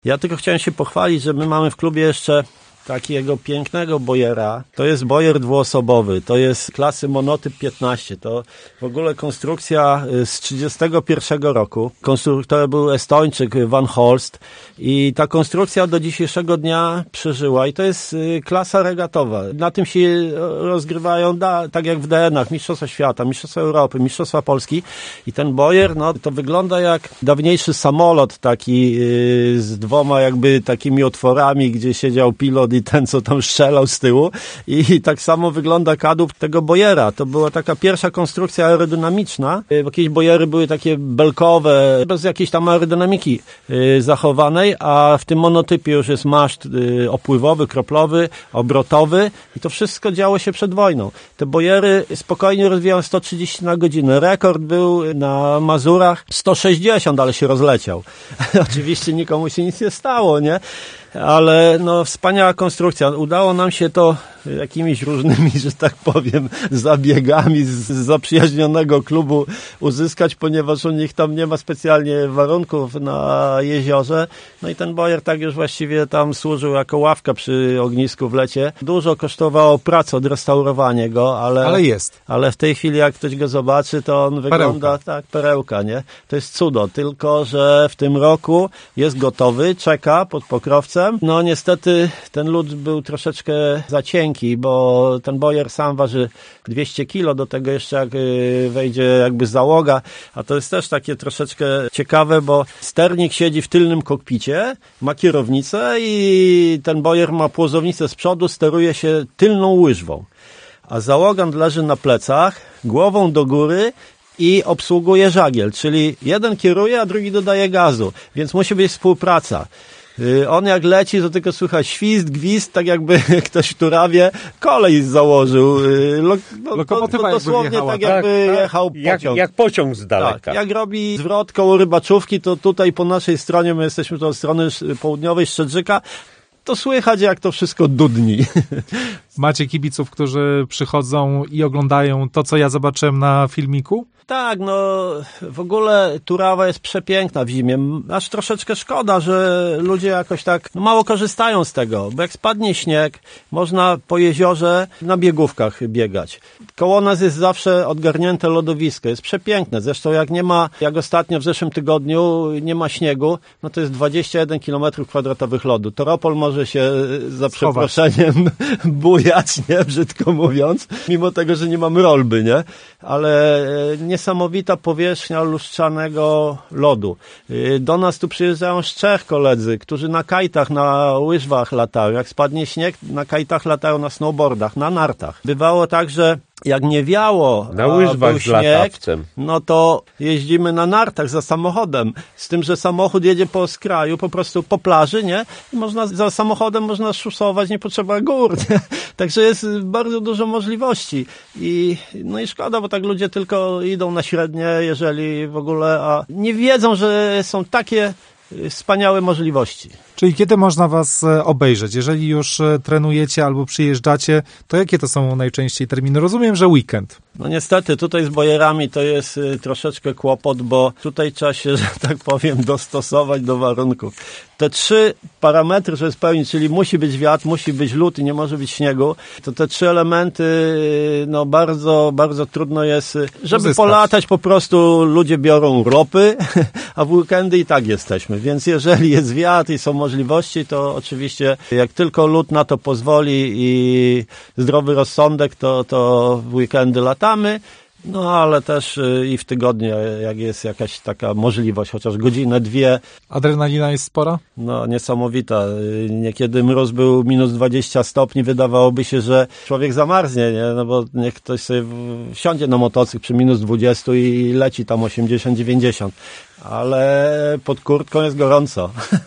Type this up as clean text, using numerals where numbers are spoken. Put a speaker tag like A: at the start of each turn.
A: Ja tylko chciałem się pochwalić, że my mamy w klubie jeszcze takiego pięknego bojera. To jest bojer dwuosobowy, to jest klasy monotyp 15. To w ogóle konstrukcja z 1931 roku. Konstruktor był Estończyk Van Holst i ta konstrukcja do dzisiejszego dnia przeżyła i to jest klasa regatowa. Na tym się rozgrywają, tak jak w DN-ach, Mistrzostwa Świata, Mistrzostwa Europy, Mistrzostwa Polski i ten bojer, no to wygląda jak dawniejszy samolot taki z dwoma jakby takimi otworami, gdzie siedział pilot i ten, co tam strzelał z tyłu. I tak samo wygląda kadłub tego bojera. To była taka pierwsza konstrukcja aerodynamiczna. Jakieś bojery były takie belkowe, bez jakiejś tam aerodynamiki zachowanej, a w tym monotypie już jest maszt opływowy, kroplowy, obrotowy i to wszystko działo się przed wojną. Te bojery spokojnie rozwijały 130 na godzinę. Rekord był na Mazurach 160, ale się rozleciał. Oczywiście nikomu się nic nie stało, nie? Ale no wspaniała konstrukcja. Udało nam się to jakimiś różnymi, że tak powiem, zabiegami z zaprzyjaźnionego klubu uzyskać, ponieważ u nich tam nie ma specjalnie warunków na jeziorze. No i ten bojer tak już właściwie tam służył jako ławka przy ognisku w lecie. Dużo kosztowało pracy, odrestaurowanie go, ale w tej chwili jak ktoś go zobaczy, to on wygląda tak, perełka, nie? To jest cudo, tylko że w tym roku jest gotowy, czeka pod pokrowcem. No niestety ten lód był troszeczkę za cienki, bo ten bojer sam waży 200 kilo, do tego jeszcze jak wejdzie jakby załoga, a to jest też takie troszeczkę ciekawe, bo sternik siedzi w tylnym kokpicie, ma kierownicę i ten bojer ma płozownicę z przodu, steruje się tylną łyżwą, a załogant leży na plecach, głową do góry i obsługuje żagiel, czyli jeden kieruje, a drugi dodaje gazu, więc musi być współpraca. On jak leci, to tylko słychać świst, gwizd, tak jakby ktoś w Turawie kolej założył.
B: Lokomotywa
A: dosłownie
B: jechała,
A: tak jakby jechał pociąg.
C: Jak pociąg z daleka.
A: Tak, jak robi zwrot koło Rybaczówki, to tutaj po naszej stronie, my jesteśmy tu od strony południowej Szczedrzyka, to słychać jak to wszystko dudni.
B: Macie kibiców, którzy przychodzą i oglądają to, co ja zobaczyłem na filmiku?
A: Tak, no w ogóle Turawa jest przepiękna w zimie. Aż troszeczkę szkoda, że ludzie jakoś tak mało korzystają z tego, bo jak spadnie śnieg, można po jeziorze na biegówkach biegać. Koło nas jest zawsze odgarnięte lodowisko, jest przepiękne. Zresztą jak ostatnio w zeszłym tygodniu nie ma śniegu, no to jest 21 km² lodu. Toropol może się za przeproszeniem bujać, nie, brzydko mówiąc, mimo tego, że nie mamy rolby, nie? Ale niesamowita powierzchnia lustrzanego lodu. Do nas tu przyjeżdżają z Czech koledzy, którzy na kajtach, na łyżwach latają. Jak spadnie śnieg, na kajtach latają, na snowboardach, na nartach. Bywało tak, że jak nie wiało,
C: na łyżwach z latawcem,
A: no to jeździmy na nartach za samochodem. Z tym, że samochód jedzie po skraju, po prostu po plaży, nie? I za samochodem można szusować, nie potrzeba gór, nie? Także jest bardzo dużo możliwości. No i szkoda, bo tak ludzie tylko idą na średnie, jeżeli w ogóle, a nie wiedzą, że są takie wspaniałe możliwości.
B: Czyli kiedy można was obejrzeć? Jeżeli już trenujecie albo przyjeżdżacie, to jakie to są najczęściej terminy? Rozumiem, że weekend.
A: No niestety, tutaj z bojerami to jest troszeczkę kłopot, bo tutaj trzeba się, że tak powiem, dostosować do warunków. Te 3 parametry, żeby spełnić, czyli musi być wiatr, musi być lód i nie może być śniegu, to te 3 elementy, no bardzo, bardzo trudno jest, żeby polatać po prostu ludzie biorą ropy, a w weekendy i tak jesteśmy. Więc jeżeli jest wiatr i są możliwości, to oczywiście jak tylko lód na to pozwoli i zdrowy rozsądek, to w weekendy latamy. No ale też i w tygodniu, jak jest jakaś taka możliwość, chociaż godzinę, 2.
B: Adrenalina jest spora?
A: No niesamowita. Niekiedy mróz był minus 20 stopni, wydawałoby się, że człowiek zamarznie, nie? No bo niech ktoś sobie wsiądzie na motocykl przy minus 20 i leci tam 80-90. Ale pod kurtką jest gorąco.